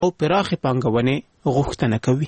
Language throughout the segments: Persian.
او پراخ پانګونې غوښتنه کوي.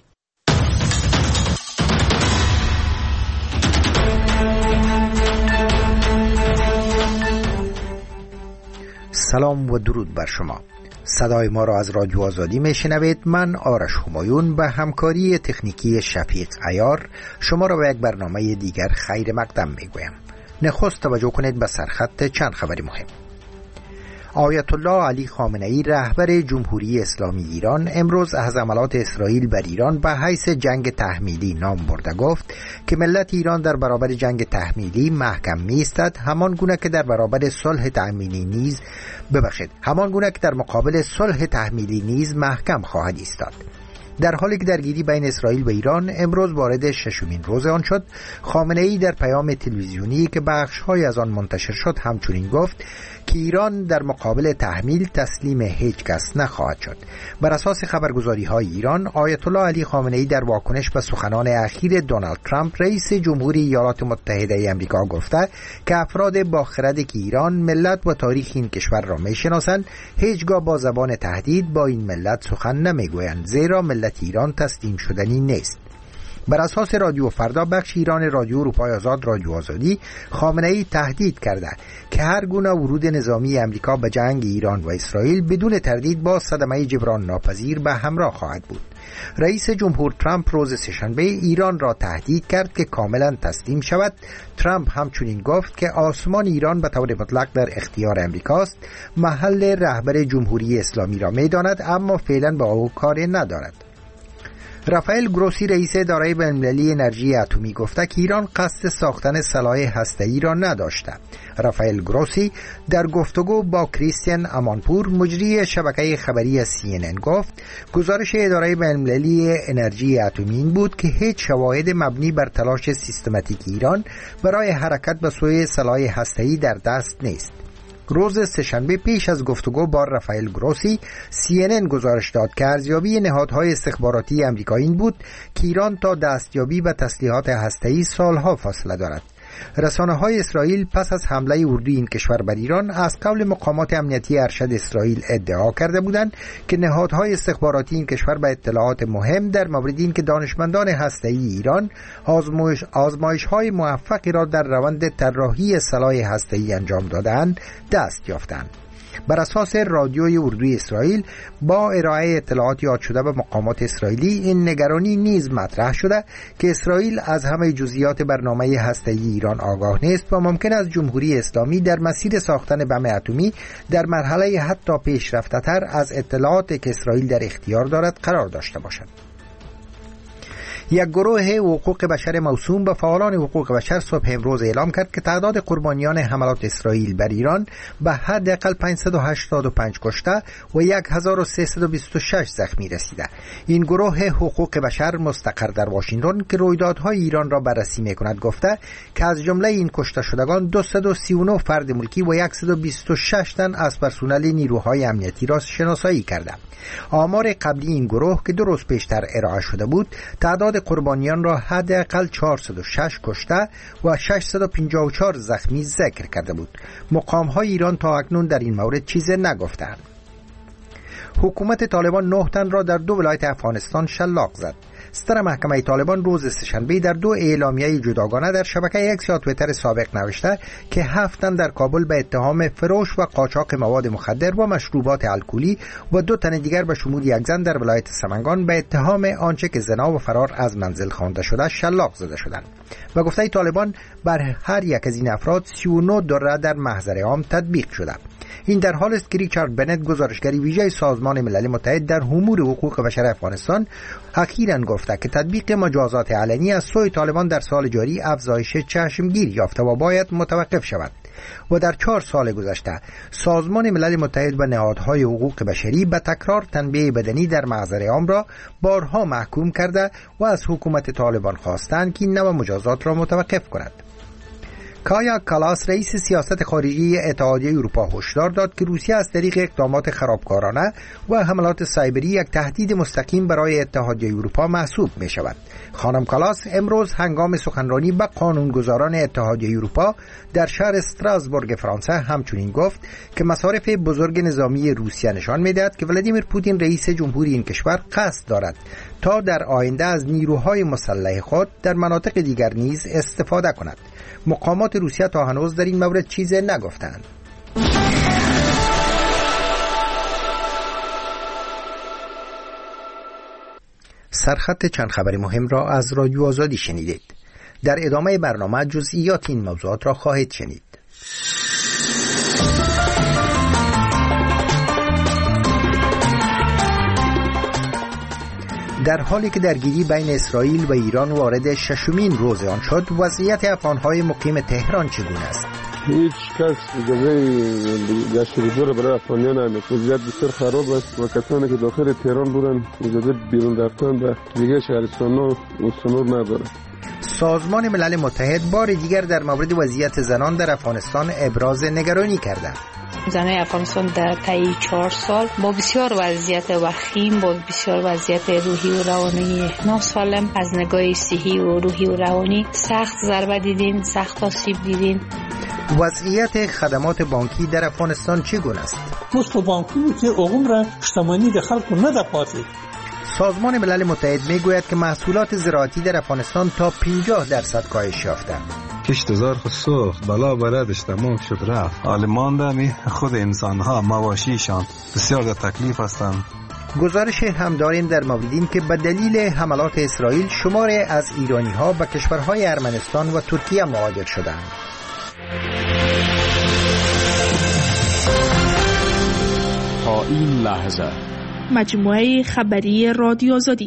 سلام و درود بر شما. صدای ما را از رادیو آزادی میشنوید. من آرش همایون به همکاری تکنیکی شفیق عیار شما را به یک برنامه دیگر خیر مقدم میگویم. نخست توجه کنید به سرخط چند خبری مهم. آیت الله علی خامنه‌ای رهبر جمهوری اسلامی ایران امروز از حملات اسرائیل بر ایران به حیث جنگ تحمیلی نام برده گفت که ملت ایران در برابر جنگ تحمیلی محکم می‌ایستد، همان گونه که در برابر صلح تحمیلی نیز محکم خواهد ایستاد. در حالی که درگیری بین اسرائیل و ایران امروز وارد ششمین روز آن شد، خامنه‌ای در پیام تلویزیونی که بخش‌های از آن منتشر شد همچنین گفت که ایران در مقابل تحمیل تسلیم هیچ کس نخواهد شد. بر اساس خبرگزاری‌های ایران، آیت الله علی خامنه‌ای در واکنش به سخنان اخیر دونالد ترامپ رئیس جمهوری ایالات متحده آمریکا گفته که افراد با خرد که ایران، ملت و تاریخ این کشور را می‌شناسند، هیچگاه با زبان تهدید با این ملت سخن نمی‌گویند، زیرا ملت ایران تسلیم شدنی نیست. بر اساس رادیو فردا بخش ایران رادیو اروپای آزاد رادیو آزادی، خامنه‌ای تهدید کرده که هر گونه ورود نظامی امریکا به جنگ ایران و اسرائیل بدون تردید با صدمه جبران ناپذیر به همراه خواهد بود. رئیس جمهور ترامپ روز سه‌شنبه ایران را تهدید کرد که کاملا تسلیم شود. ترامپ همچنین گفت که آسمان ایران به طور مطلق در اختیار امریکاست، محل رهبر جمهوری اسلامی را می‌داند اما فعلا با او کاری ندارد. رافائل گروسی رئیس اداره بین‌المللی انرژی اتمی گفته که ایران قصد ساختن سلاح هسته‌ای را نداشته. رافائل گروسی در گفتگو با کریستین امانپور مجری شبکه خبری CNN گفت گزارش اداره بین‌المللی انرژی اتمی این بود که هیچ شواهد مبنی بر تلاش سیستماتیک ایران برای حرکت به سوی سلاح هسته‌ای در دست نیست. روز سه‌شنبه پیش از گفتگو با رافائل گروسی، CNN گزارش داد که ارزیابی نهادهای استخباراتی آمریکایی این بود که ایران تا دستیابی به تسلیحات هسته‌ای سالها فاصله دارد. رسانه‌های اسرائیل پس از حمله اردوی این کشور بر ایران از قول مقامات امنیتی ارشد اسرائیل ادعا کرده بودند که نهادهای استخباراتی این کشور به اطلاعات مهم در مورد این که دانشمندان هسته‌ای ایران آزمایش‌های موفقی را در روند طراحی سلاح هسته‌ای انجام دادند دست یافتند. بر اساس رادیوی اردوی اسرائیل با ارائه اطلاعات یاد شده به مقامات اسرائیلی، این نگرانی نیز مطرح شده که اسرائیل از همه جزئیات برنامه هسته‌ای ایران آگاه نیست و ممکن است جمهوری اسلامی در مسیر ساختن بم اتمی در مرحله حتی پیشرفته‌تر از اطلاعاتی که اسرائیل در اختیار دارد قرار داشته باشد. یک گروه حقوق بشر موسوم به فعالان حقوق بشر صبح امروز اعلام کرد که تعداد قربانیان حملات اسرائیل بر ایران به حداقل 585 کشته و 1326 زخمی رسیده. این گروه حقوق بشر مستقر در واشنگتن که رویدادهای ایران را بررسی می‌کند گفته که از جمله این کشته شدگان 239 فرد ملکی و 126 تن از پرسنل نیروهای امنیتی را شناسایی کرده. آمار قبلی این گروه که 2 روز پیشتر ارائه شده بود، تعداد قربانیان را حداقل 406 کشته و 654 زخمی ذکر کرده بود. مقام‌های ایران تا اکنون در این مورد چیزی نگفتند. حکومت طالبان 9 تن را در 2 ولایت افغانستان شلاق زد. ستر محکمه طالبان روز سه‌شنبه در 2 اعلامیه جداگانه در شبکه اکس یا توییتر سابق نوشته که 7 تن در کابل به اتهام فروش و قاچاق مواد مخدر و مشروبات الکلی و 2 تن دیگر به شمول یک زن در ولایت سمنگان به اتهام آنچه که زنا و فرار از منزل خوانده شده شلاق زده شدند. و گفته طالبان بر هر یک از این افراد 39 دره در محضر عام تطبیق شده. این در حال است که ریچارد بنت گزارشگر ویژه سازمان ملل متحد در امور حقوق بشر افغانستان اخیراً گفته که تطبیق مجازات علنی از سوی طالبان در سال جاری افزایش چشمگیر یافته و باید متوقف شود. و در 4 سال گذشته سازمان ملل متحد و نهادهای حقوق بشری به تکرار تنبیه بدنی در محضر عام را بارها محکوم کرده و از حکومت طالبان خواستند که این نوع مجازات را متوقف کند. کایا کالاس رئیس سیاست خارجی اتحادیه اروپا هشدار داد که روسیه از طریق اقدامات خرابکارانه و حملات سایبری یک تهدید مستقیم برای اتحادیه اروپا محسوب می شود. خانم کالاس امروز هنگام سخنرانی با قانونگذاران اتحادیه اروپا در شهر استراسبورگ فرانسه همچنین گفت که مصارف بزرگ نظامی روسیه نشان می‌دهد که ولادیمیر پوتین رئیس جمهوری این کشور قصد دارد تا در آینده از نیروهای مسلح خود در مناطق دیگر نیز استفاده کند. مقامات روسیه تا هنوز در این مورد چیزی نگفتند. سرخط چند خبر مهم را از رادیو آزادی شنیدید. در ادامه برنامه جزئیات این موضوعات را خواهید شنید. در حالی که درگیری بین اسرائیل و ایران وارد ششمین روز آن شد، وضعیت افغان‌های مقیم تهران چگونه است؟ هیچ کس اجازه گشت و گذار برای افغانیان نمی‌دهد. وضعیت بسیار خراب است و کسانی که داخل تهران بودند اجازه بیرون رفتن به دیگر شهرستان‌ها و استان‌ها ندارند. سازمان ملل متحد بار دیگر در مورد وضعیت زنان در افغانستان ابراز نگرانی کرده. زنان افغانستان در طی 4 سال با بسیار وضعیت وخیم، با بسیار وضعیت روحی و روانی ناسالم از نگاه صحی و روحی و روانی سخت ضربه دیدیم، سخت آسیب دیدیم. وضعیت خدمات بانکی در افغانستان چگونه است؟ پست بانکی که عمر شتمانی د خلکو نه ده پاتې. سازمان ملل متحد میگوید که محصولات زراعتی در افغانستان تا 50% کاهش یافته. کشت زار خود سوخت، بلا بلدش تمام شد رفت. حال ماندنی خود انسانها مواشیشان بسیار در تکلیف هستند. گزارش هم داریم در مورد این که به دلیل حملات اسرائیل شماری از ایرانی‌ها به کشورهای ارمنستان و ترکیه مهاجر شدند. تا این لحظه مجموعه خبری رادیو آزادی.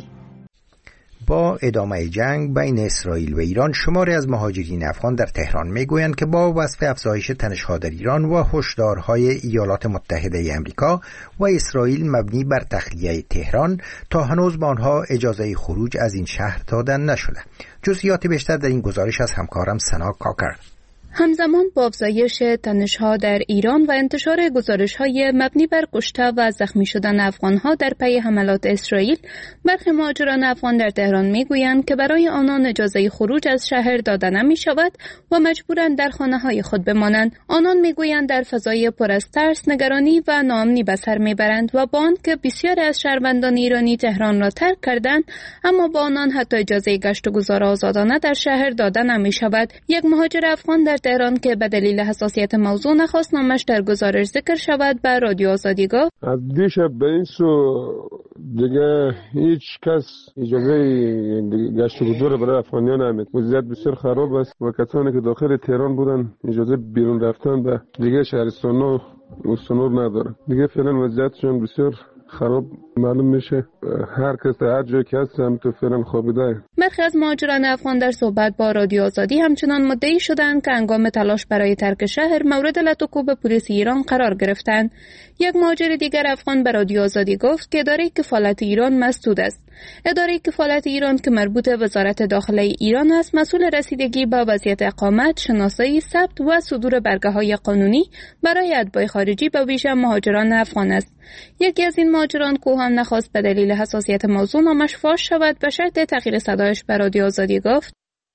با ادامه جنگ بین اسرائیل و ایران، شماری از مهاجرین افغان در تهران میگویند که با وصف افزایش تنش‌ها در ایران و هشدارهای ایالات متحده آمریکا و اسرائیل مبنی بر تخلیه تهران، تا هنوز به آنها اجازه خروج از این شهر داده نشده. جزئیات بیشتر در این گزارش از همکارم سنا کاکر. همزمان با افزایش تنش‌ها در ایران و انتشار گزارش‌های مبنی بر کشته و زخمی شدن افغان‌ها در پی حملات اسرائیل، برخی مهاجران افغان در تهران می‌گویند که برای آنان اجازه خروج از شهر داده نمی‌شود و مجبورند در خانه‌های خود بمانند. آنان می‌گویند در فضای پر از ترس، نگرانی و ناامنی به سر می‌برند و با آنکه بسیاری از شهروندان ایرانی تهران را ترک کردند، اما با آنان حتی اجازه گشت و گذار آزادانه در شهر داده نمی‌شود. یک مهاجر افغان در تهران که به دلیل حساسیت موضوع نخواست نامش در گزارش ذکر شود، بر رادیو آزادی گفت: از دیشب به این سو دیگه هیچ کس اجازه گشت و گذار برای افغانیان نمی‌دهد. وضعیت بسیار خراب است و کسانی که داخل تهران بودند اجازه بیرون رفتن به دیگه شهرستان‌ها و استان‌ها ندارند. دیگه فعلا وضعیتشون بسیار خراب معلوم میشه. هر کس هر جایی که هست هم تو فعلا خوابیده. برخی از مهاجران افغان در صحبت با رادیو آزادی همچنان مدعی شدند که هنگام تلاش برای ترک شهر مورد لطوکوب پلیس ایران قرار گرفتند. یک مهاجر دیگر افغان به رادیو آزادی گفت که اداره کفالت ایران مسدود است. اداره کفالت ایران که مربوط به وزارت داخله ایران است، مسئول رسیدگی به وضعیت اقامت، شناسایی، ثبت و صدور برگه‌های قانونی برای اتباع خارجی به ویژه مهاجران افغان است. یکی از این مهاجران که هم نخواست به دلیل حساسیت موضوع نامش فاش شود، به شرط تغییر صدایش به رادیو آزادی گفت: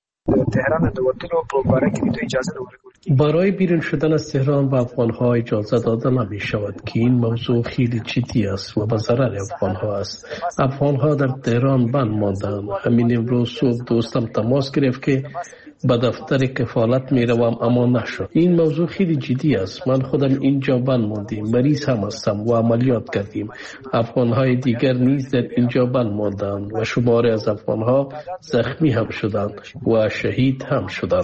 تهران دوتنو پروپاره که تو اجازه نمی‌کنه. برای بیرون شدن از تهران به افغان‌ها اجازه داده نمی‌شود که این موضوع خیلی جدی است و به ضرر افغان‌ها است. افغان‌ها در تهران بند ماندند. همین امروز صبح دوستم تماس گرفت که به دفتر کفالت میروم اما نشد. این موضوع خیلی جدی است. من خودم اینجا بند ماندیم، مریض هم هستم و عملیات کردیم. افغان‌های دیگر نیز در اینجا بند ماندند و شماری از افغان‌ها زخمی هم شدند و شهید هم شدند.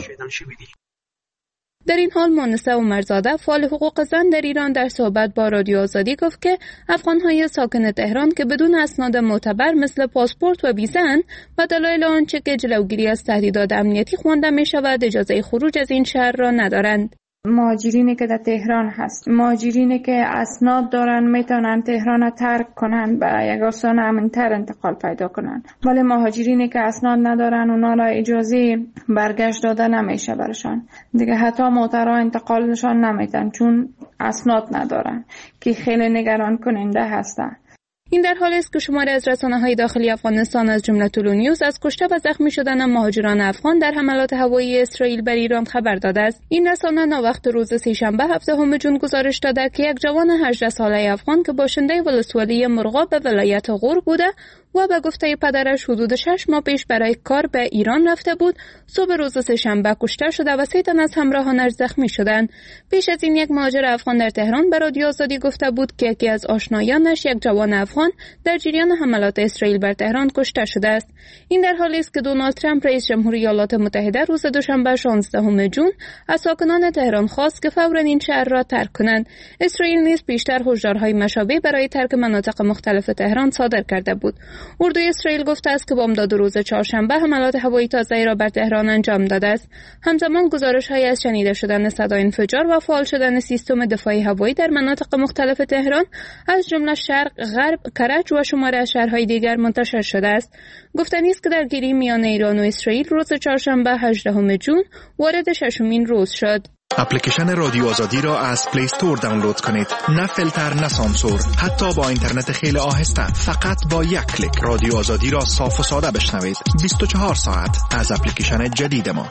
در این حال مانسه عمرزاده، فعال حقوق زن در ایران، در صحبت با رادیو آزادی گفت که افغان‌های ساکن تهران که بدون اسناد معتبر مثل پاسپورت و ویزا و دلایل آنچه که جلوگیری از تهدیدات امنیتی خوانده می‌شود، اجازه خروج از این شهر را ندارند. مهاجرینی که در تهران هست، مهاجرینی که اسناد دارن میتونن تهران را ترک کنن و یک آستان امن‌تر انتقال پیدا کنن، ولی مهاجرینی که اسناد ندارن اونا را اجازه برگشت داده نمیشه برشان دیگه، حتی موترها انتقالشان نمیتن چون اسناد ندارن که خیلی نگران کننده هستن. این در حالی است که شماری از رسانه‌های داخلی افغانستان از جمله طلوع نیوز از کشته و زخمی شدن مهاجران افغان در حملات هوایی اسرائیل بر ایران خبر داده است. این رسانه ناوقت روز سه‌شنبه 17 جون گزارش داده که یک جوان 18 ساله افغان که باشنده ولسوالی مرغاب به ولایت غور بوده و به گفته پدرش حدود 6 ماه پیش برای کار به ایران رفته بود، صبح روز سه‌شنبه کشته شده و 3 تن از همراهانش زخمی شدند. پیش از این یک مهاجر افغان در تهران به رادیو آزادی گفته بود که یکی از آشنایانش، یک جوان افغان، در جریان حملات اسرائیل بر تهران کشته شده است. این در حالی است که دونالد ترامپ رئیس جمهوری ایالات متحده روز دوشنبه 16 جون از ساکنان تهران خواست که فوراً این شهر را ترک کنند. اسرائیل نیز پیشتر هشدارهای مشابه برای ترک مناطق مختلف تهران صادر کرده بود. اردوی اسرائیل گفته است که بامداد روز چهارشنبه حملات هوایی تازه‌ای را بر تهران انجام داده است. همزمان گزارش‌هایی از شنیده شدن صدای انفجار و فعال شدن سیستم دفاعی هوایی در مناطق مختلف تهران از جمله شرق، غرب، کرج و شماری از شهرهای دیگر منتشر شده است. گفتنی است که درگیری میان ایران و اسرائیل روز چهارشنبه 18 جون وارد 6مین روز شد. اپلیکیشن رادیو آزادی را از پلی استور دانلود کنید. نه فیلتر، نه سانسور، حتی با اینترنت خیلی آهسته. فقط با یک کلیک رادیو آزادی را صاف و ساده بشنوید. 24 ساعت از اپلیکیشن جدید ما.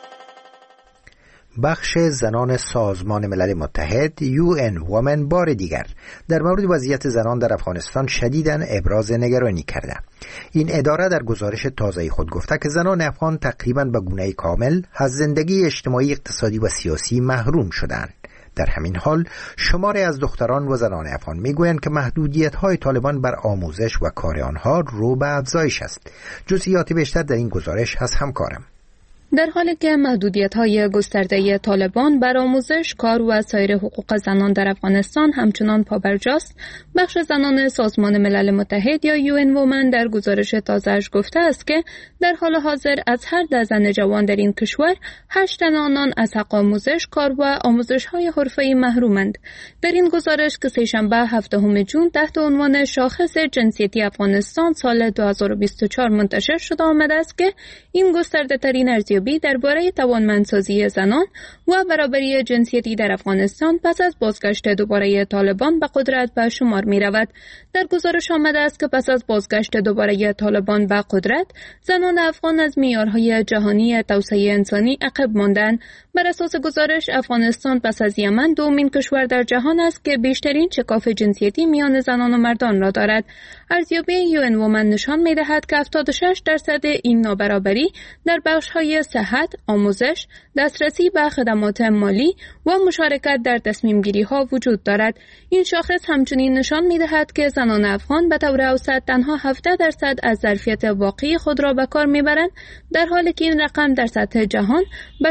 بخش زنان سازمان ملل متحد UN Women بار دیگر در مورد وضعیت زنان در افغانستان شدیداً ابراز نگرانی کرده. این اداره در گزارش تازه خود گفته که زنان افغان تقریباً به گونه کامل از زندگی اجتماعی، اقتصادی و سیاسی محروم شدند. در همین حال شماری از دختران و زنان افغان میگویند که محدودیت‌های طالبان بر آموزش و کار آنها رو به افزایش است. جزئیات بیشتر در این گزارش از همکارم. در حالی که محدودیت‌های گسترده طالبان بر آموزش، کار و سایر حقوق زنان در افغانستان همچنان پابرجاست، بخش زنان سازمان ملل متحد یا UN Women در گزارش تازه‌اش گفته است که در حال حاضر از هر 10 زن جوان در این کشور 8 تن آنان از حق آموزش، کار و آموزش‌های حرفه‌ای محرومند. در این گزارش که سه‌شنبه 7 جون تحت عنوان شاخص جنسیتی افغانستان سال 2024 منتشر شده آمده است که این گسترده‌ترین ارزیابی درباره توانمندسازی زنان و برابری جنسیتی در افغانستان پس از بازگشت دوباره طالبان به قدرت به شمار می رود. در گزارش آمده است که پس از بازگشت دوباره طالبان به قدرت، زنان افغان از معیارهای جهانی توسعه انسانی عقب ماندند. بر اساس گزارش، افغانستان پس از یمن دومین کشور در جهان است که بیشترین شکاف جنسیتی میان زنان و مردان را دارد. ارزیابی UN Women نشان می دهد که 76% این نابرابری در بخش‌های صحت، آموزش، دسترسی به خدمات مالی و مشارکت در تصمیم گیری ها وجود دارد. این شاخص همچنین نشان می دهد که زنان افغان به طور اوسط تنها 17% از ظرفیت واقعی خود را به کار می برند، در حالی که این رقم در سطح جهان به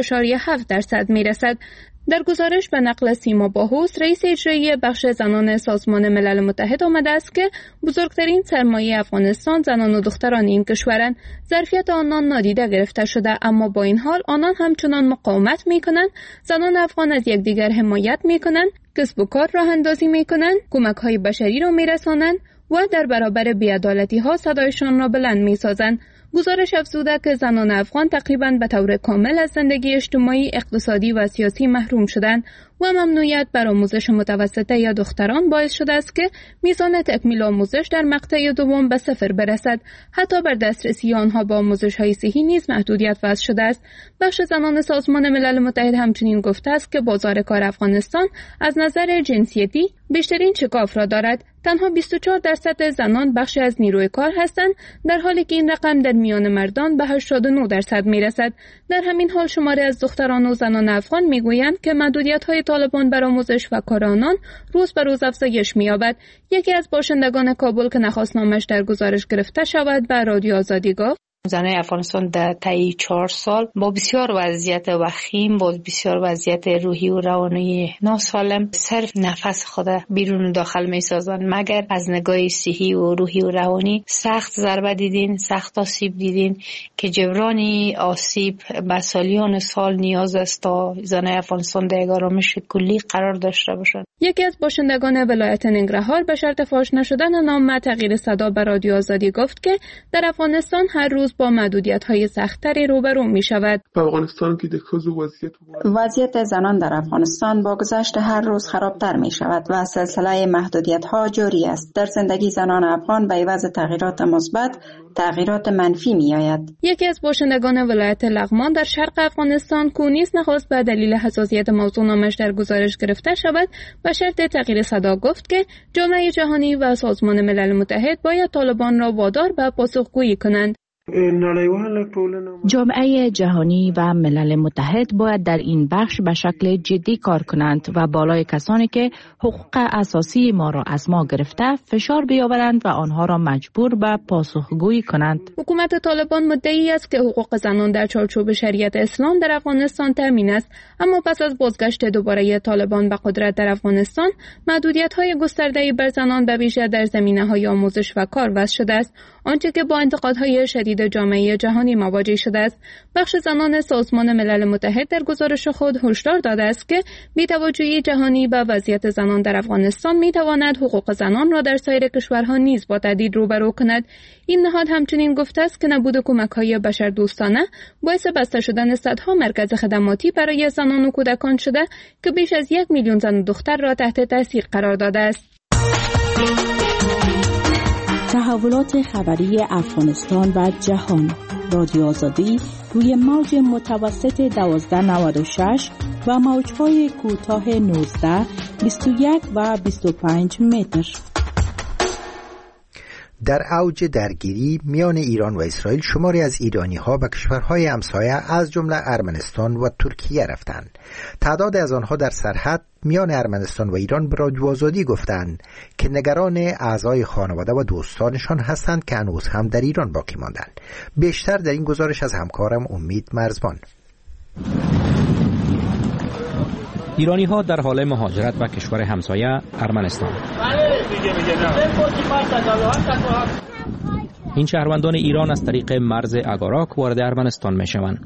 60.7% می رسد. در گزارش به نقل سیما باهوس، رئیس اجرایی بخش زنان سازمان ملل متحد آمده است که بزرگترین سرمایه افغانستان زنان و دختران این کشورند. ظرفیت آنان نادیده گرفته شده، اما با این حال آنان همچنان مقاومت می‌کنند. زنان افغان از یکدیگر حمایت می‌کنند، کسب و کار راه اندازی می‌کنند، کمک‌های بشری را می‌رسانند و در برابر بی‌عدالتی‌ها صدایشان را بلند می‌سازند. گزارش افزوده که زنان افغان تقریباً به طور کامل از زندگی اجتماعی، اقتصادی و سیاسی محروم شدند و ممنوعیت بر آموزش متوسطه یا دختران باعث شده است که میزان تکمیل آموزش در مقطع دوم به 0 برسد. حتی بر دسترسی آنها به آموزش‌های صحی نیز محدودیت وضع شده است. بخش زنان سازمان ملل متحد همچنین گفته است که بازار کار افغانستان از نظر جنسیتی بیشترین شکاف را دارد. تنها 24% زنان بخش از نیروی کار هستند، در حالی که این رقم در میان مردان به 89% میرسد. در همین حال شماری از دختران و زنان افغان میگویند که محدودیت‌های طالبان بر آموزش و کار آنان روز به روز افزایش می‌یابد. یکی از باشندگان کابل که نخواست نامش در گزارش گرفته شود به رادیو آزادی گفت: زنای افغانستان در طی 4 سال با بسیار وضعیت وخیم، با بسیار وضعیت روحی و روانی ناسالم صرف نفس خود بیرون و داخل می سازند، مگر از نگاه صحی و روحی و روانی سخت ضربه دیدین، سخت آسیب دیدین که جبرانی آسیب به سالیان سال نیاز است تا زنای افغانستان در یک آرامش کلی قرار داشته باشند. یکی از باشندگان ولایت ننگرهار به شرط فاش نشدن نام و تغییر صدا به رادیو آزادی گفت که در افغانستان هر روز با محدودیت‌های سخت‌تری روبرو می‌شود. وضعیت زنان در افغانستان با گذشت هر روز خرابتر می‌شود و سلسله محدودیت‌ها جاری است. در زندگی زنان افغان به عوض تغییرات مثبت، تغییرات منفی می‌آید. یکی از باشندگان ولایت لغمان در شرق افغانستان کونیز نخواست به دلیل حساسیت موضوع نامش در گزارش گرفته شود و شرط تغییر صدا گفت که جامعه جهانی و سازمان ملل متحد باید طالبان را وادار به پاسخگویی کنند. جامعه جهانی و ملل متحد باید در این بخش به شکل جدی کار کنند و بالای کسانی که حقوق اساسی ما را از ما گرفته فشار بیاورند و آنها را مجبور به پاسخگویی کنند. حکومت طالبان مدعی است که حقوق زنان در چارچوب شریعت اسلام در افغانستان تامین است، اما پس از بازگشت دوباره طالبان به قدرت در افغانستان، محدودیت‌های گسترده‌ای بر زنان به ویژه در زمینه‌های آموزش و کار وضع شده است، آنچه که با انتقادهای شدید جامعه جهانی مواجه شده است. بخش زنان سازمان ملل متحد در گزارش خود هشدار داده است که بی‌توجهی جهانی به وضعیت زنان در افغانستان می‌تواند حقوق زنان را در سایر کشورها نیز با تهدید روبرو کند. این نهاد همچنین گفته است که نبود کمک‌های بشردوستانه باعث بسته شدن صدها مرکز خدماتی برای زنان و کودکان شده که بیش از 1 میلیون زن و دختر را تحت تاثیر قرار داده است. تحولات خبری افغانستان و جهان. رادیو آزادی روی موج متوسط 1296 و موج‌های کوتاه 19، 21 و 25 متر. در اوج درگیری میان ایران و اسرائیل شماری از ایرانی‌ها به کشورهای همسایه از جمله ارمنستان و ترکیه رفتند. تعداد از آنها در سرحد میان ارمنستان و ایران به رادیو آزادی گفتند که نگران اعضای خانواده و دوستانشان هستند که هنوز هم در ایران باقی ماندند. بیشتر در این گزارش از همکارم امید مرزبان. ایرانی‌ها در حال مهاجرت به کشور همسایه ارمنستان. این شهروندان ایران از طریق مرز اگاراک وارد ارمنستان میشوند.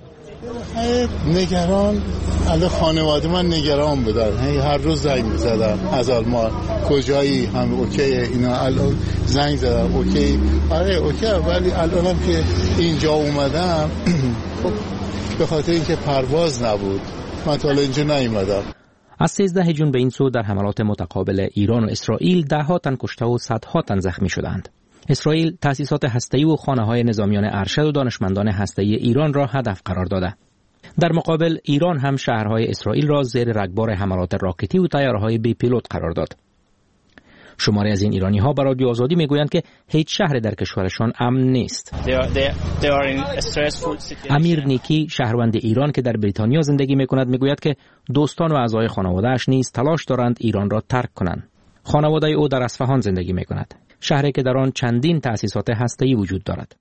نگران، الان خانواده من نگران بودن، هر روز زنگ می‌زدن از آلمان، کجایی، هم اوکی، اینا الان زنگ زدن اوکی، آره اوکی، ولی الانم که اینجا اومدم به خاطر اینکه پرواز نبود من تا اینجا نیومدم. از 13 ژوئن به این سو در حملات متقابل ایران و اسرائیل ده‌ها تن کشته و صدها تن زخمی شدند. اسرائیل تأسیسات هسته‌ای و خانه‌های نظامیان ارشد و دانشمندان هسته‌ای ایران را هدف قرار داده. در مقابل ایران هم شهرهای اسرائیل را زیر رگبار حملات راکتی و طیاره‌های بی پیلوت قرار داد. شماری از این ایرانی‌ها به رادیو آزادی میگویند که هیچ شهر در کشورشان امن نیست. امیر نیکی شهروند ایران که در بریتانیا زندگی میکند میگوید که دوستان و اعضای خانواده‌اش نیز تلاش دارند ایران را ترک کنند. خانواده او در اصفهان زندگی میکند، شهری که در آن چندین تأسیسات هسته‌ای وجود دارد.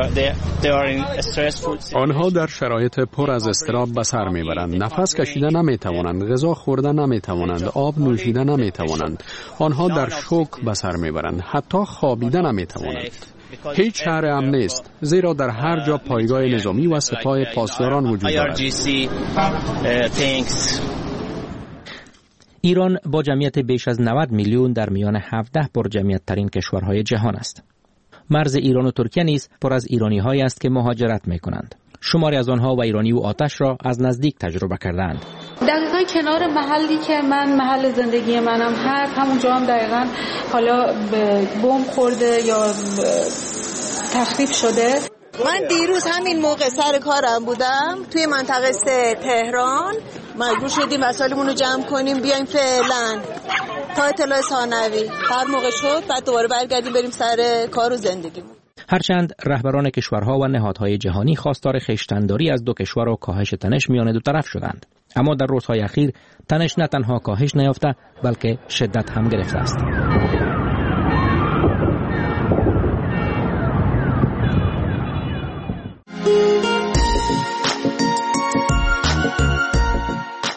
آنها در شرایط پر از اضطراب به سر میبرند. نفس کشیدن نمیتوانند، غذا خوردن نمیتوانند، آب نوشیدن نمیتوانند. آنها در شوک به سر میبرند، حتی خوابیدن نمیتوانند. هیچ شهر امن نیست، زیرا در هر جا پایگاه نظامی و سپاه پاسداران وجود دارد. ایران با جمعیت بیش از 90 میلیون در میان 17 پرجمعیت ترین کشورهای جهان است. مرز ایران و ترکیه نیز پر از ایرانی‌هایی است که مهاجرت می‌کنند. شماری از آنها و ایرانی و آتش را از نزدیک تجربه کردند. دقیقاً کنار محلی که محل زندگی منم هست، همونجا هم دقیقاً حالا بمب خورده یا تخریب شده. من دیروز همین موقع سر کارم بودم توی منطقه 3 تهران، مجبور شدیم وسایلمون رو جمع کنیم بیایم فعلا تا اطلاع ثانوی، هر موقع شد بعد دوباره برگردیم بریم سر کار و زندگیمون. هرچند رهبران کشورها و نهادهای جهانی خواستار خویشتن‌داری از دو کشور و کاهش تنش میان دو طرف شدند، اما در روزهای اخیر تنش نه تنها کاهش نیافته بلکه شدت هم گرفته است.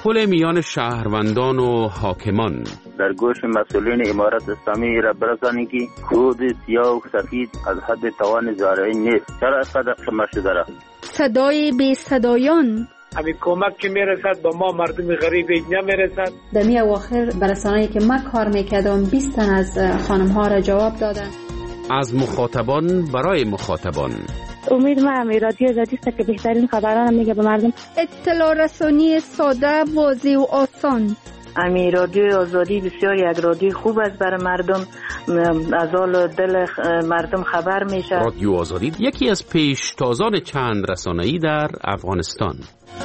تداخل میان شهروندان و حاکمان. در گوش مسئولین امارت اسلامی را برسانید که سود سیاه و سفید از حد توان زارعین نیست. چرا اینقدر کم شده را؟ صدای بی صدایان. همین کمک که میرسد با ما مردم غریب نمیرسد. در می اواخر برسانه‌ای که ما کار میکردم 20 تن از خانم ها را جواب دادن. از مخاطبان برای مخاطبان. امید ما رادیو آزادی است که بهترین خبران میگه به مردم. اطلاع رسانی ساده، واضح و آسان. رادیو آزادی بسیار یک رادیو خوب است برای مردم، از حال دل مردم خبر میشه. رادیو آزادی یکی از پیشتازان چند رسانه‌ای در افغانستان.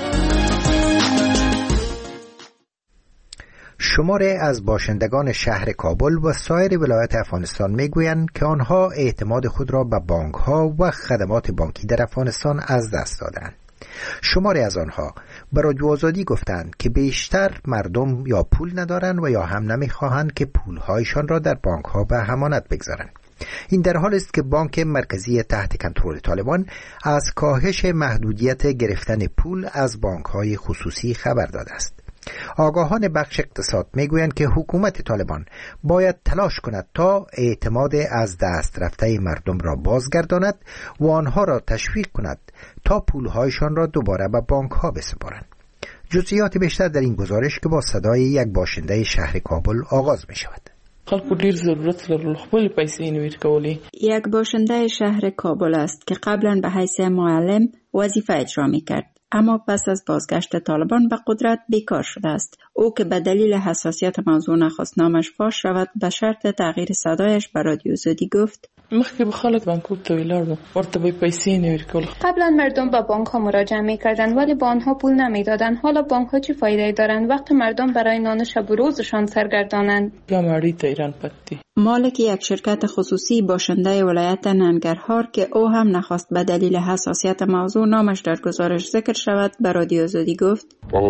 شماره از باشندگان شهر کابل و سایر ولایت افغانستان میگویند که آنها اعتماد خود را به بانک‌ها و خدمات بانکی در افغانستان از دست دادند. شماره از آنها به رادیو آزادی گفتند که بیشتر مردم یا پول ندارند و یا هم نمیخواهند که پولهایشان را در بانک‌ها به امانت بگذارند. این در حال است که بانک مرکزی تحت کنترل طالبان از کاهش محدودیت گرفتن پول از بانک‌های خصوصی خبر داده است. آگاهان بخش اقتصاد میگویند که حکومت طالبان باید تلاش کند تا اعتماد از دست رفته مردم را بازگرداند و آنها را تشویق کند تا پولهایشان را دوباره به بانک ها بسپارند. جزئیات بیشتر در این گزارش که با صدای یک باشنده شهر کابل آغاز می شود. خلکو ډیر ضرورت لرل خپل پیسې نویر کولی. یک باشنده شهر کابل است که قبلا به حیث معلم وظیفه اجرا میکرد، اما پس از بازگشت طالبان به قدرت بیکار شده است. او که به دلیل حساسیت موضوع نخواست نامش فاش شود به شرط تغییر صدایش به رادیو آزادی گفت: مخکې به خلک بانکوک ته ولاړو، ورته به پیسې نویر کول. قبلا مردم به بانک ها مراجعه میکردند ولی به آنها پول نمیدادند. حالا بانک ها چه فایده دارند وقتی مردم برای نان شب و روزشان سرگردانند؟ یا ماری تا ایران پتی. مالک یک شرکت خصوصی باشنده ولایت ننگرهار که او هم نخواست به دلیل حساسیت موضوع نامش در گزارش ذکر شود به رادیو آزادی گفت: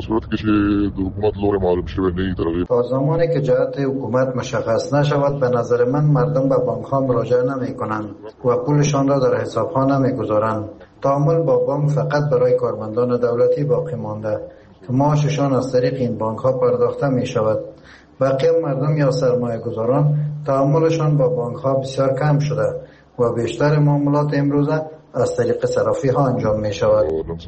تا زمانی که جهت حکومت مشخص نشود به نظر من مردم به بانک ها مراجعه نمی کنند و پولشان را در حساب ها نمی گذارند. تعامل با بانک فقط برای کارمندان دولتی باقی مانده که معاششان از طریق این بانک ها پرداخته می شود. بقیه مردم یا سرمایه گذاران تعاملشان با بانک ها بسیار کم شده و بیشتر معاملات امروزه از طریق صرافی ها انجام می شود.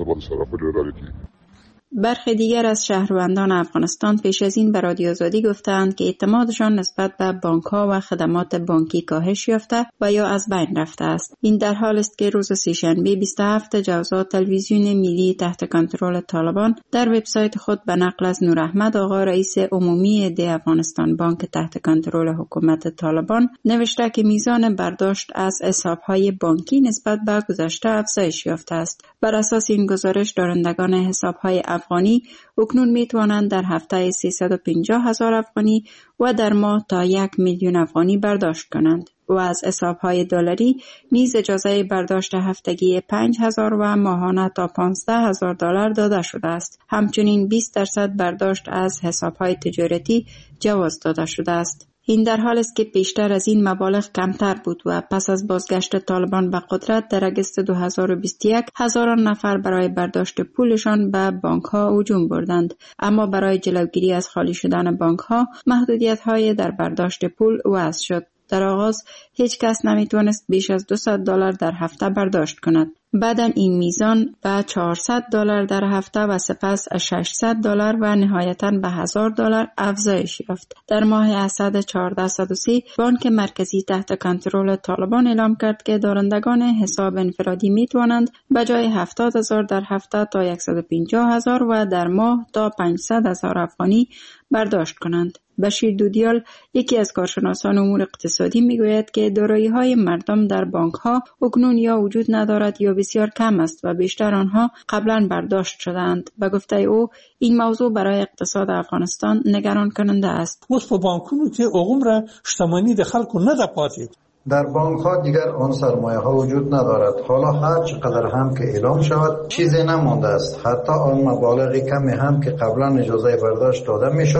برخی دیگر از شهروندان افغانستان پیش از این به رادیو آزادی گفتند که اعتمادشان نسبت به بانک‌ها و خدمات بانکی کاهش یافته و یا از بین رفته است. این در حال است که روز سه‌شنبه 27 جوزا تلویزیون ملی تحت کنترل طالبان در وبسایت خود به نقل از نور احمد آقا رئیس عمومی دی افغانستان بانک تحت کنترل حکومت طالبان نوشته که میزان برداشت از حساب‌های بانکی نسبت به گذشته افزایش یافته است. بر اساس این گزارش دارندگان حساب‌های افغانی اکنون میتوانند در هفته 350,000 افغانی و در ماه تا 1,000,000 افغانی برداشت کنند و از حساب‌های دلاری نیز اجازه برداشت هفتگی 5,000 و ماهانه تا 15,000 دلار داده شده است. همچنین 20% برداشت از حساب‌های تجارتی جواز داده شده است. این در حال است که پیشتر از این مبالغ کمتر بود و پس از بازگشت طالبان به قدرت در اگست 2021 هزاران نفر برای برداشت پولشان به بانک‌ها هجوم بردند، اما برای جلوگیری از خالی شدن بانک‌ها محدودیت‌های در برداشت پول وضع شد. در آغاز هیچ کس نمیتونست بیش از $200 در هفته برداشت کند. بعداً این میزان به $400 در هفته و سپس $600 و نهایتاً به $1,000 افزایش یافت. در ماه اسد 1403 بانک مرکزی تحت کنترل طالبان اعلام کرد که دارندگان حساب انفرادی میتوانند به جای 70,000 در هفته تا 150,000 و در ماه تا 500,000 افغانی برداشت کنند. بشیر دودیال یکی از کارشناسان امور اقتصادی میگوید که دارایی‌های مردم در بانک‌ها اکنون یا وجود ندارد یا بسیار کم است و بیشتر آنها قبلا برداشت شدند. به گفته او این موضوع برای اقتصاد افغانستان نگران کننده است. اوس په بانکونو کې عمره شتمنی د خلکو نه ده پاتې. در بانک ها دیگر آن سرمایه ها وجود ندارد. حالا هر چقدر هم که اعلام شود چیزی نمانده است. حتی آن مبالغ کمی هم که قبلا اجازه برداشت داده میشد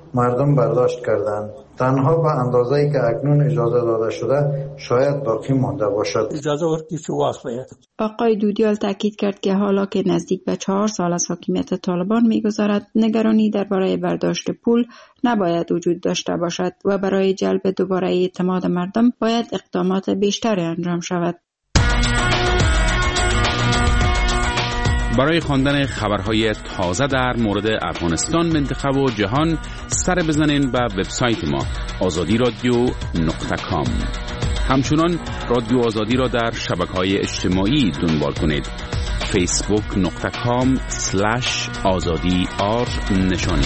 مردم برداشت کردند. تنها به اندازه‌ای که اکنون اجازه داده شده شاید باقی مانده باشد. اجازه ورکړي چې وخت باید. آقای دودیال تاکید کرد که حالا که نزدیک به 4 سال از حاکمیت طالبان می‌گذرد، نگرانی درباره برداشت پول نباید وجود داشته باشد و برای جلب دوباره اعتماد مردم باید اقدامات بیشتری انجام شود. برای خواندن خبرهای تازه در مورد افغانستان، منطقه و جهان سر بزنین به وبسایت ما azadiradyo.com. همچنان رادیو آزادی را در شبکه‌های اجتماعی دنبال کنید. facebook.com/azadi_r نشانی.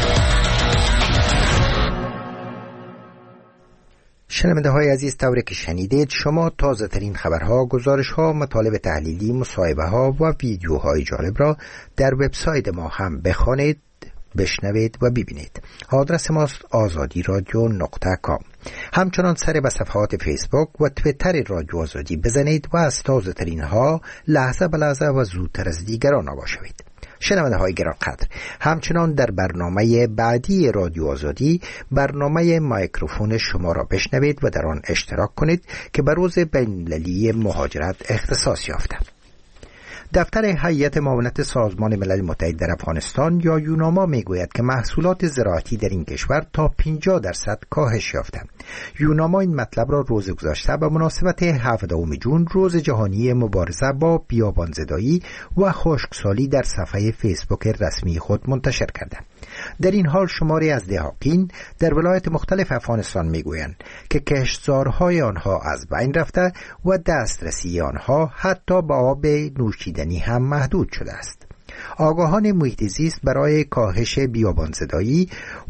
شنونده های عزیز، طوری که شنیدید شما تازه ترین خبرها، گزارش ها، مطالب تحلیلی، مصاحبه ها و ویدیوهای جالب را در وبسایت ما هم بخوانید، بشنوید و ببینید. آدرس ماست azadiradyo.com. همچنان سر به صفحات فیسبوک و تویتر رادیو آزادی بزنید و از تازه ترین ها لحظه به لحظه و زودتر از دیگران آگاه شوید. شنونده های گرانقدر، همچنان در برنامه بعدی رادیو آزادی، برنامه مایکروفون شما را بشنوید و در آن اشتراک کنید که به روز بین‌المللی مهاجرت اختصاص یافته. دفتر هیئت معاونت سازمان ملل متحد در افغانستان یا یوناما میگوید که محصولات زراعتی در این کشور تا 50% کاهش یافته. یوناما این مطلب را روز گذشته به مناسبت 17 جون روز جهانی مبارزه با بیابانزدایی و خشکسالی در صفحه فیسبوک رسمی خود منتشر کرده. در این حال شماری از دهقان در ولایت مختلف افغانستان میگویند که کشتزارهای آنها از بین رفته و دسترسی آنها حتی به آب نوشیدنی هم محدود شده است. آگاهان محیط زیست برای کاهش بیابانزدایی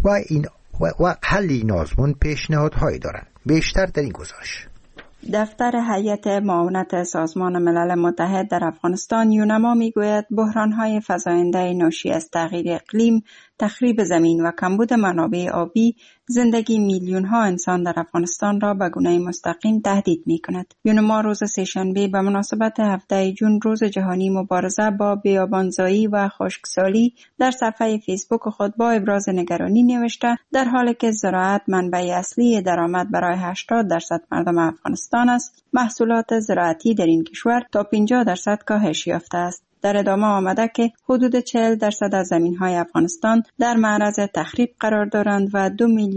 و حل این آزمون پیشنهادهایی دارند. بیشتر در این گزارش. دفتر هیئت معاونت سازمان ملل متحد در افغانستان یونما میگوید بحران‌های فزاینده ناشی از تغییر اقلیم، تخریب زمین و کمبود منابع آبی زندگی میلیون‌ها انسان در افغانستان را به گونه مستقیم تهدید می‌کند. یونما روز سه‌شنبه به مناسبت 17 جون روز جهانی مبارزه با بیابانزایی و خشکسالی در صفحه فیسبوک خود با ابراز نگرانی نوشته در حالی که زراعت منبع اصلی درآمد برای 80% مردم افغانستان است، محصولات زراعتی در این کشور تا 50% کاهش یافته است. در ادامه آمده که حدود 40% از زمین‌های افغانستان در معرض تخریب قرار دارند و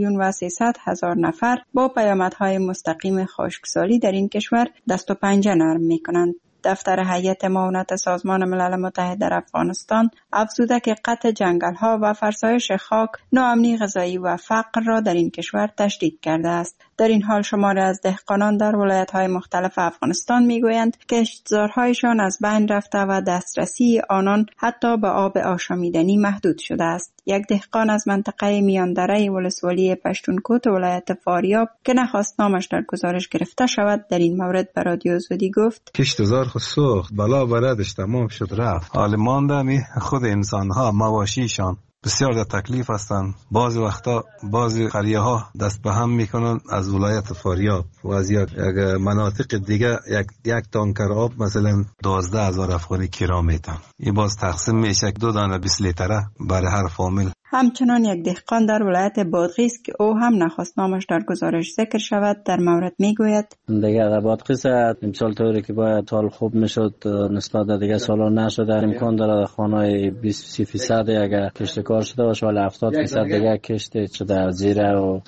2,300,000 نفر با پیامدهای مستقیم خشکسالی در این کشور دست و پنجه نرم می‌کنند. دفتر هیئت معاونت سازمان ملل متحد در افغانستان افزوده که قطع جنگل‌ها و فرسایش خاک ناامنی غذایی و فقر را در این کشور تشدید کرده است. در این حال شماری از دهقانان در ولایت‌های مختلف افغانستان می‌گویند که کشتزارهایشان از بین رفته و دسترسی آنان حتی به آب آشامیدنی محدود شده است. یک دهقان از منطقه میاندره ولسوالی پشتونکوت ولایت فاریاب که نخواست نامش در گزارش گرفته شود در این مورد به رادیو آزادی گفت: کشتزار خود سوخت، بلا بردش تمام شد رفت. حال ماندنی خود انسان‌ها مواشیشان بسیار در تکلیف هستند. بعض وقتا بعض قریه ها دست به هم میکنن از ولایت فاریاب و از یک مناطق دیگه یک تانکر آب مثلا 12,000 افغانی کرا میتن. این باز تقسیم میشه 2 دانه 20 لیتره برای هر فامیل. همچنان یک دهقان در ولایت بادغیس که او هم نخواست نامش در گزارش ذکر شود در مورد میگوید: دیگه در بادغیس امسال طوری که باید حال خوب میشد نسبت به دیگه سالا نشده. امکان داره خانه‌های 20% اگر کشت کار شده باشه ولی 70% دیگه کشت شده زیره و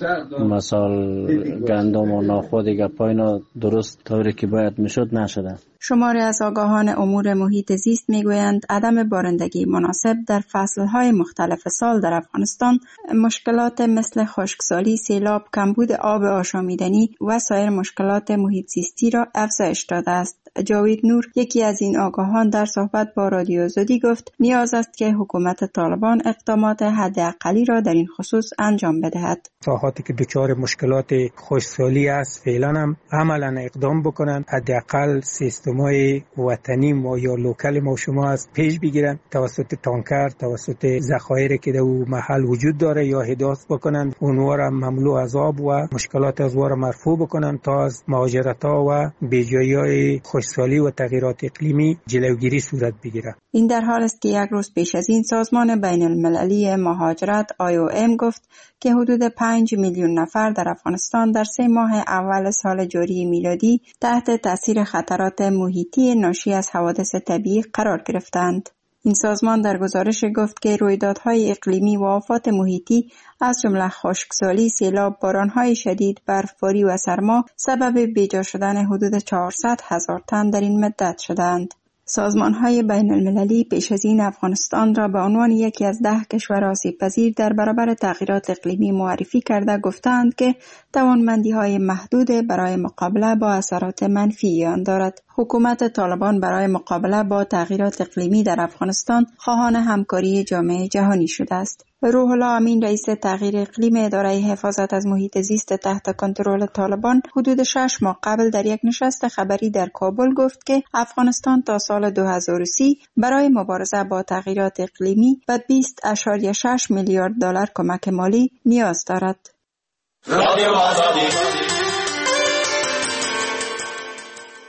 مثال گندم و نخود دیگه پایینا درست طوری که باید میشد نشده. شماری از آگاهان امور محیط زیست میگویند عدم بارندگی مناسب در فصلهای مختلف سال در افغانستان مشکلات مثل خشکسالی، سیلاب، کمبود آب آشامیدنی و سایر مشکلات محیط زیستی را افزایش داده است. جاوید نور یکی از این آگاهان در صحبت با رادیو آزادی گفت نیاز است که حکومت طالبان اقدامات حداقلی را در این خصوص انجام بدهد. ساحاتی که دچار مشکلات خشکسالی است فعلا هم عملا اقدام بکنند، حداقل سیستم‌های وطنی ما یا لوکال ما شما از پیش بگیرند توسط تانکر، توسط ذخایر که در محل وجود داره یا حداثت بکنند، اونها را مملو از آب و مشکلات از اونها را مرفوع بکنند تا از مهاجرت‌ها و بیجایی‌های خشکسالی و تغییرات اقلیمی جلوگیری صورت بگیرد. این در حال است که یک روز پیش از این سازمان بین المللی مهاجرت IOM گفت که حدود 5 میلیون نفر در افغانستان در 3 ماه اول سال جاری میلادی تحت تاثیر خطرات محیطی ناشی از حوادث طبیعی قرار گرفتند. این سازمان در گزارش گفت که رویدادهای اقلیمی و آفات محیطی از جمله خشکسالی، سیلاب، بارانهای شدید، برفباری و سرما سبب بیجا شدن حدود 400,000 تن در این مدت شدند. سازمان‌های بین المللی پیش از این افغانستان را به عنوان یکی از 10 کشور آسیب‌پذیر در برابر تغییرات اقلیمی معرفی کرده گفتند که توانمندی‌های محدود برای مقابله با اثرات منفی آن دارد. حکومت طالبان برای مقابله با تغییرات اقلیمی در افغانستان خواهان همکاری جامعه جهانی شده است. روح الله امین رئیس تغییر اقلیم اداره حفاظت از محیط زیست تحت کنترل طالبان حدود 6 ماه قبل در یک نشست خبری در کابل گفت که افغانستان تا سال 2030 برای مبارزه با تغییرات اقلیمی به 20.6 میلیارد دلار کمک مالی نیاز دارد.